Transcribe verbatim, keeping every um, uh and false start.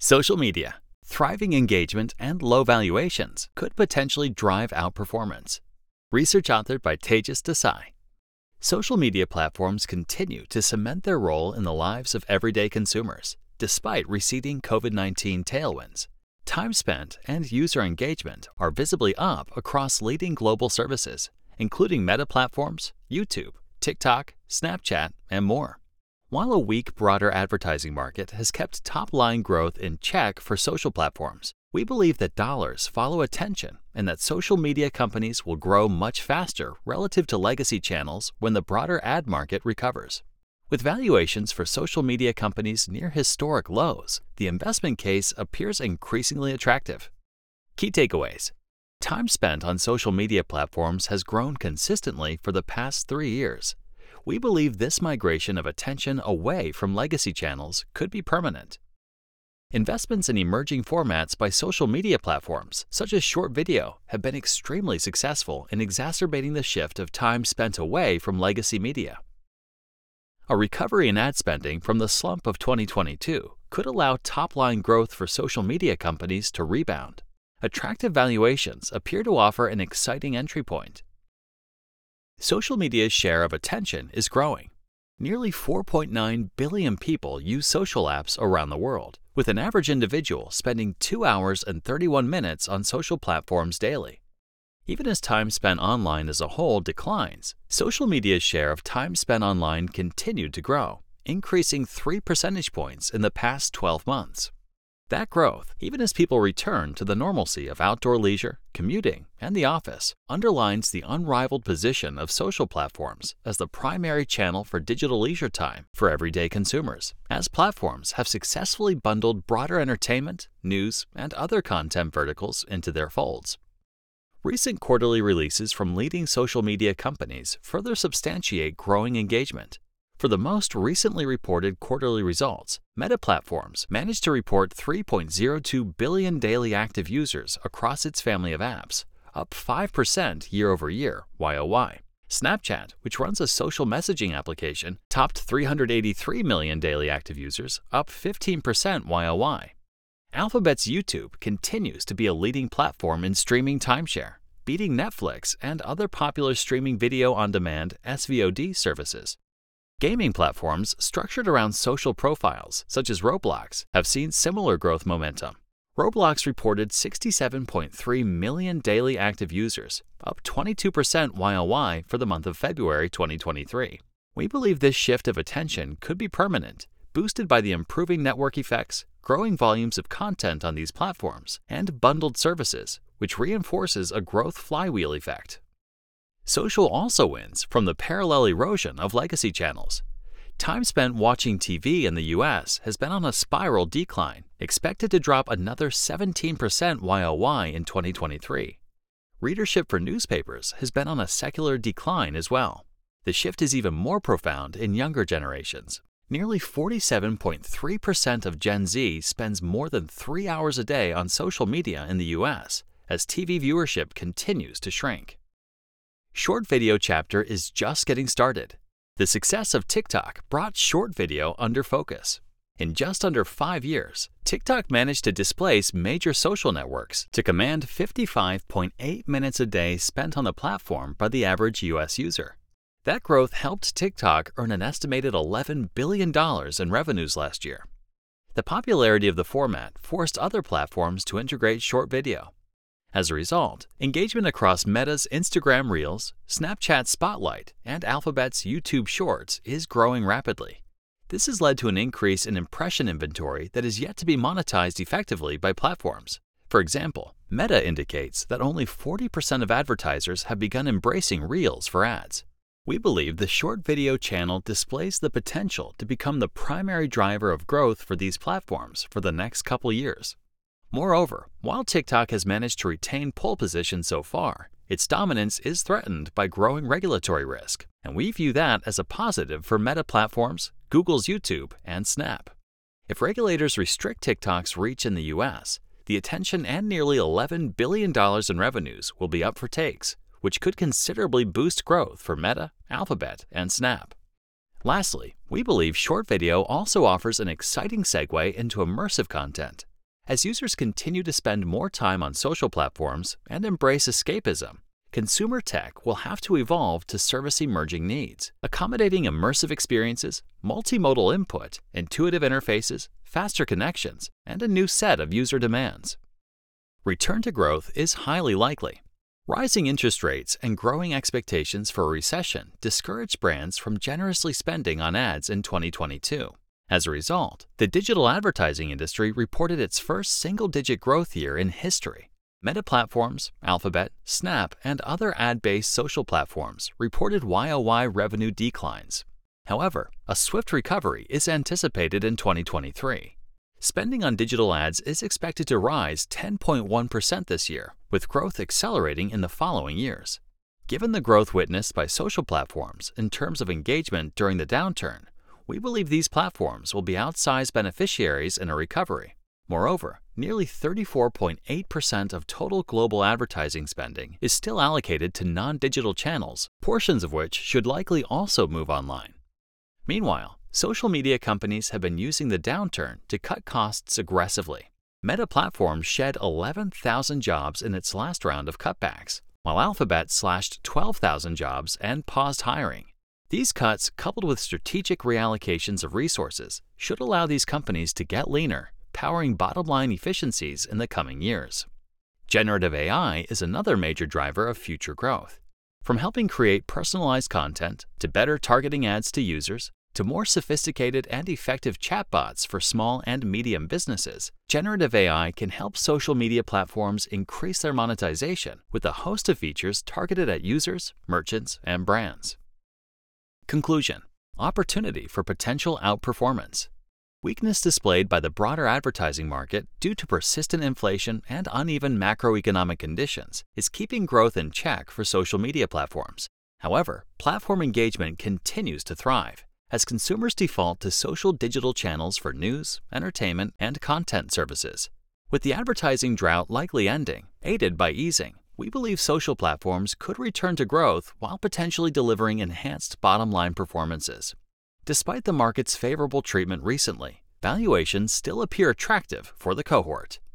Social media, thriving engagement, and low valuations could potentially drive outperformance. Research authored by Tejas Desai. Social media platforms continue to cement their role in the lives of everyday consumers, despite receding COVID nineteen tailwinds. Time spent and user engagement are visibly up across leading global services, including Meta platforms, YouTube, TikTok, Snapchat, and more. While a weak broader advertising market has kept top-line growth in check for social platforms, we believe that dollars follow attention and that social media companies will grow much faster relative to legacy channels when the broader ad market recovers. With valuations for social media companies near historic lows, the investment case appears increasingly attractive. Key takeaways. Time spent on social media platforms has grown consistently for the past three years. We believe this migration of attention away from legacy channels could be permanent. Investments in emerging formats by social media platforms, such as short video, have been extremely successful in exacerbating the shift of time spent away from legacy media. A recovery in ad spending from the slump of twenty twenty-two could allow top-line growth for social media companies to rebound. Attractive valuations appear to offer an exciting entry point. Social media's share of attention is growing. Nearly four point nine billion people use social apps around the world, with an average individual spending two hours and thirty-one minutes on social platforms daily. Even as time spent online as a whole declines, social media's share of time spent online continued to grow, increasing three percentage points in the past twelve months. That growth, even as people return to the normalcy of outdoor leisure, commuting, and the office, underlines the unrivaled position of social platforms as the primary channel for digital leisure time for everyday consumers, as platforms have successfully bundled broader entertainment, news, and other content verticals into their folds. Recent quarterly releases from leading social media companies further substantiate growing engagement. For the most recently reported quarterly results, Meta Platforms managed to report three point zero two billion daily active users across its family of apps, up five percent year over year, Y O Y. Snapchat, which runs a social messaging application, topped three hundred eighty-three million daily active users, up fifteen percent Y O Y. Alphabet's YouTube continues to be a leading platform in streaming timeshare, beating Netflix and other popular streaming video on demand S V O D services. Gaming platforms structured around social profiles, such as Roblox, have seen similar growth momentum. Roblox reported sixty-seven point three million daily active users, up twenty-two percent Y O Y for the month of February twenty twenty-three. We believe this shift of attention could be permanent, boosted by the improving network effects, growing volumes of content on these platforms, and bundled services, which reinforces a growth flywheel effect. Social also wins from the parallel erosion of legacy channels. Time spent watching T V in the U S has been on a spiral decline, expected to drop another seventeen percent Y O Y in twenty twenty-three. Readership for newspapers has been on a secular decline as well. The shift is even more profound in younger generations. Nearly forty-seven point three percent of Gen Z spends more than three hours a day on social media in the U S, as T V viewership continues to shrink. Short video chapter is just getting started. The success of TikTok brought short video under focus. In just under five years, TikTok managed to displace major social networks to command fifty-five point eight minutes a day spent on the platform by the average U S user. That growth helped TikTok earn an estimated eleven billion dollars in revenues last year. The popularity of the format forced other platforms to integrate short video. As a result, engagement across Meta's Instagram Reels, Snapchat Spotlight, and Alphabet's YouTube Shorts is growing rapidly. This has led to an increase in impression inventory that is yet to be monetized effectively by platforms. For example, Meta indicates that only forty percent of advertisers have begun embracing Reels for ads. We believe the short video channel displays the potential to become the primary driver of growth for these platforms for the next couple years. Moreover, while TikTok has managed to retain pole position so far, its dominance is threatened by growing regulatory risk, and we view that as a positive for Meta platforms, Google's YouTube, and Snap. If regulators restrict TikTok's reach in the U S, the attention and nearly eleven billion dollars in revenues will be up for takes, which could considerably boost growth for Meta, Alphabet, and Snap. Lastly, we believe short video also offers an exciting segue into immersive content. As users continue to spend more time on social platforms and embrace escapism, consumer tech will have to evolve to service emerging needs, accommodating immersive experiences, multimodal input, intuitive interfaces, faster connections, and a new set of user demands. Return to growth is highly likely. Rising interest rates and growing expectations for a recession discouraged brands from generously spending on ads in twenty twenty-two. As a result, the digital advertising industry reported its first single-digit growth year in history. Meta Platforms, Alphabet, Snap, and other ad-based social platforms reported Y O Y revenue declines. However, a swift recovery is anticipated in twenty twenty-three. Spending on digital ads is expected to rise ten point one percent this year, with growth accelerating in the following years. Given the growth witnessed by social platforms in terms of engagement during the downturn, we believe these platforms will be outsized beneficiaries in a recovery. Moreover, nearly thirty-four point eight percent of total global advertising spending is still allocated to non-digital channels, portions of which should likely also move online. Meanwhile, social media companies have been using the downturn to cut costs aggressively. Meta Platforms shed eleven thousand jobs in its last round of cutbacks, while Alphabet slashed twelve thousand jobs and paused hiring. These cuts, coupled with strategic reallocations of resources, should allow these companies to get leaner, powering bottom-line efficiencies in the coming years. Generative A I is another major driver of future growth. From helping create personalized content, to better targeting ads to users, to more sophisticated and effective chatbots for small and medium businesses, generative A I can help social media platforms increase their monetization with a host of features targeted at users, merchants, and brands. Conclusion: opportunity for potential outperformance. Weakness displayed by the broader advertising market due to persistent inflation and uneven macroeconomic conditions is keeping growth in check for social media platforms. However, platform engagement continues to thrive as consumers default to social digital channels for news, entertainment, and content services. With the advertising drought likely ending, aided by easing, we believe social platforms could return to growth while potentially delivering enhanced bottom-line performances. Despite the market's favorable treatment recently, valuations still appear attractive for the cohort.